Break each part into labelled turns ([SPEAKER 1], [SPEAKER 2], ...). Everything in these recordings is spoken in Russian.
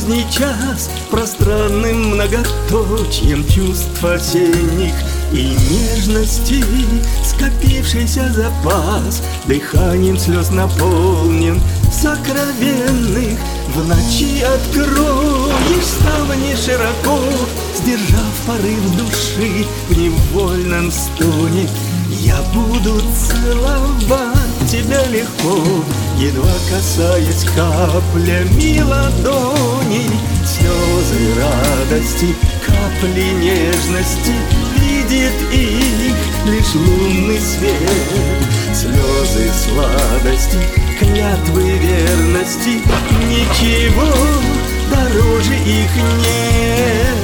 [SPEAKER 1] поздний час, пространным многоточием чувств осенних и нежности, скопившийся запас дыханием слез наполнен, сокровенных. В ночи откроешь ставни широко, сдержав порыв души в невольном стоне. Я буду целовать тебя легко, едва касаясь каплями ладоней. Слезы радости, капли нежности, видит их лишь лунный свет. Слезы сладости, клятвы верности, ничего дороже их нет.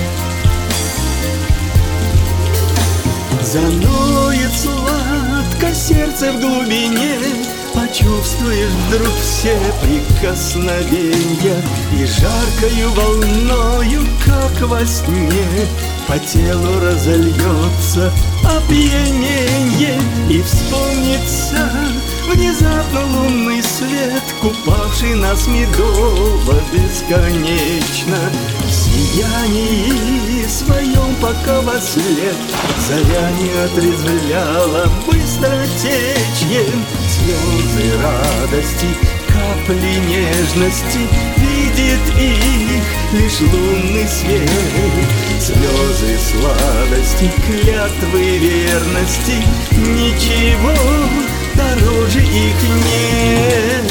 [SPEAKER 1] Заноет сладко сердце в глубине, почувствуешь вдруг все прикосновенья, и жаркою волною, как во сне, по телу разольется опьяненье, и вспомнится внезапно лунный свет, купавший нас медово бесконечно. В сиянии своем, пока вослед заря не отрезвляла быстротечьем. Слезы радости, капли нежности, видит их лишь лунный свет. Слезы сладости, клятвы верности, ничего дороже их нет.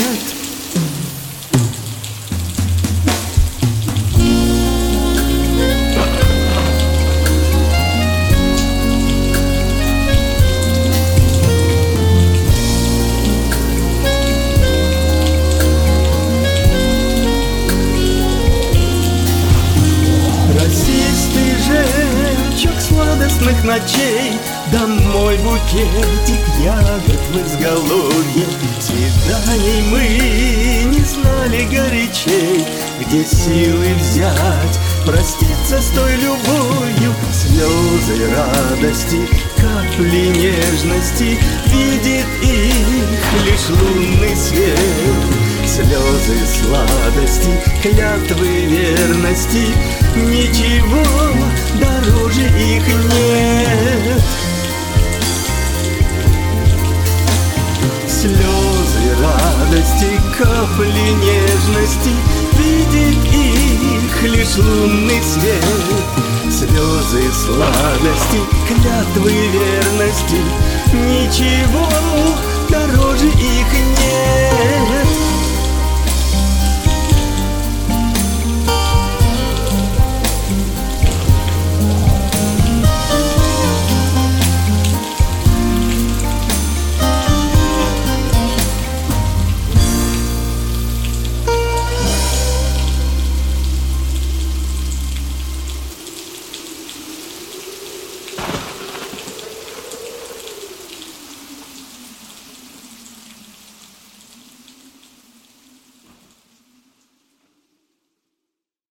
[SPEAKER 1] Расистый жемчуг сладостных ночей, домой букетик ягод в изголовье. Свиданий мы не знали горячей, где силы взять, проститься с той любовью. Слезы радости, капли нежности, видит их лишь лунный свет. Слезы сладости, клятвы верности, ничего дороже их нет. Слезы радости, капли нежности, видит их лишь лунный свет. Слезы сладости, клятвы верности, ничего дороже их нет.